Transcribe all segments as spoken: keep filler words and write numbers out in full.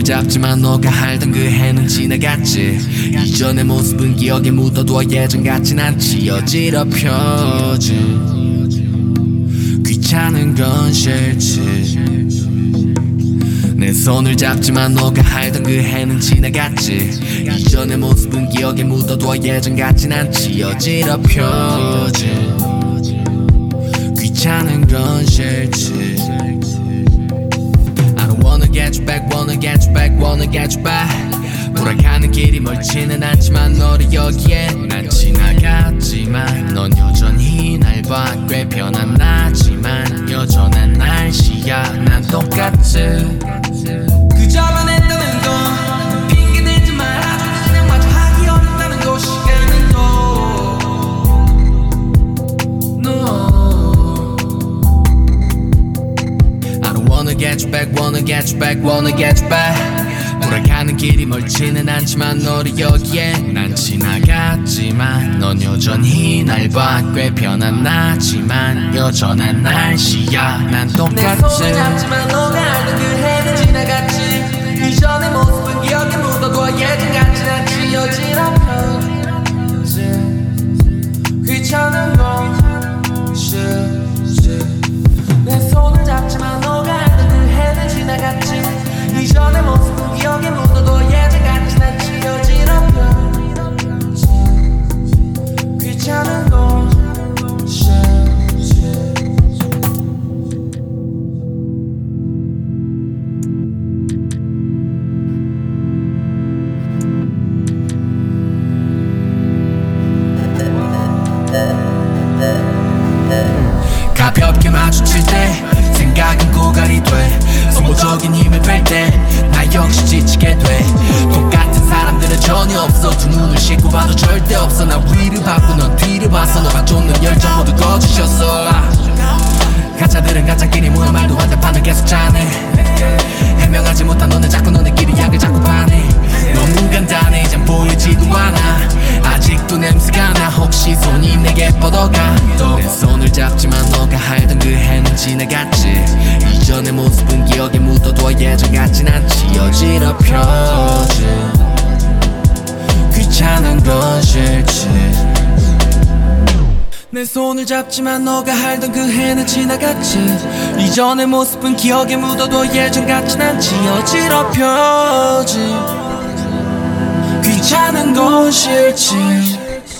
손을 잡지만 너가 알던 그 해는 지나갔지. 이전의 모습은 기억에 묻어둬 예전 같진 않지. 어지럽혀지 귀찮은 건 싫지. 내 손을 잡지만 너가 알던 그 해는 지나갔지. 이전의 모습은 기억에 묻어둬 예전 같진 않지. 어지럽혀지 귀찮은 건 싫지. I don't wanna get you back, wanna get you back, wanna get you back. 돌아가는 길이 멀지는 않지만 너를 여기에 난 지나갔지만 넌 여전히 날 봐. 꽤 변한 나지만 여전한 날씨야. 난 똑같지. 그저만 했다는 건 핑계대지 말아줘. 그냥 마저 하기 어렵다는 거. 시간은 너 no. I don't wanna get you back, wanna get you back, wanna get you back. 돌아가는 길이 멀지는 않지만 너를 여기에 난 지나갔지만 넌 여전히 날 봐. 꽤 변한 나지만 여전한 날씨야. 난 내 똑같지. 손을 잡지만 너가 알던 그 해는 지나갔지. 이전의 모습은 기억에 묻어둬 예전 같진 않지. 어지럽혀지 귀찮은 건 싫지. 내 손을 잡지만 너가 알던 그 해는 지나갔지. 이전의 모습은 기억에 묻어둬 예전 같진 않지. 어지럽혀지 귀찮은 건 싫지. 가볍게 마주칠 때 생각은 고갈이 돼. 소모적인 힘을 뺄 때 나 역시 지치게 돼. 똑같은 사람들은 전혀 없어. 두 눈을 씻고 봐도 절대 없어. 나 위를 봤고 넌 뒤를 봤어. 너가 쫓는 열정 모두 거짓이었어. 가짜들은 가짜끼리 모여 말도 안 돼. 판을 계속 짜내. 해명하지 못한 너는 자꾸 너네끼리 약을 자꾸 파네. 너무 간단해 이젠 보이지도 않아. 아직도 냄새가 나. 혹시 손이 내게 뻗어가. 내 손을 잡지만 너가 알던 그 해는 지나갔지. 이전의 모습은 기억에 묻어둬 예전 같진 않지. 어지럽혀지 귀찮은 건 싫지. 내 손을 잡지만 너가 알던 그 해는 지나갔지. 이전의 모습은 기억에 묻어둬 예전 같진 않지. 어지럽혀지 귀찮은 건 싫지.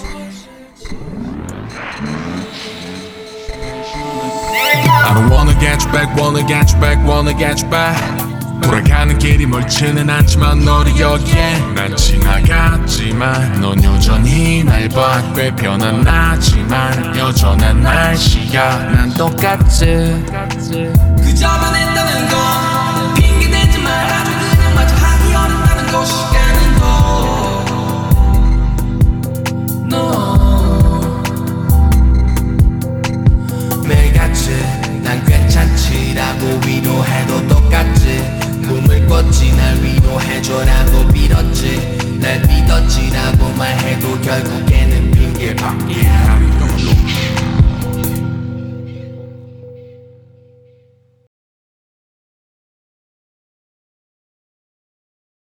I don't wanna get you back, wanna get you back, wanna get you back. 돌아가는 길이 멀지는 않지만 너를 여기에 난 지나갔지만 넌 여전히 날 봐. 꽤 변한 나지만 여전한 날씨야. 난 똑같지. 그저만 했다는 건 핑계대지 말아줘. 그냥 마저 하기 어렵다는 거. 시간은 너 no. 매일같이 난 괜찮지라고 위로해도 똑같지. 꿈을 꿨지 날 위로해줘라고 빌었지. 날 믿었지라고 말해도 결국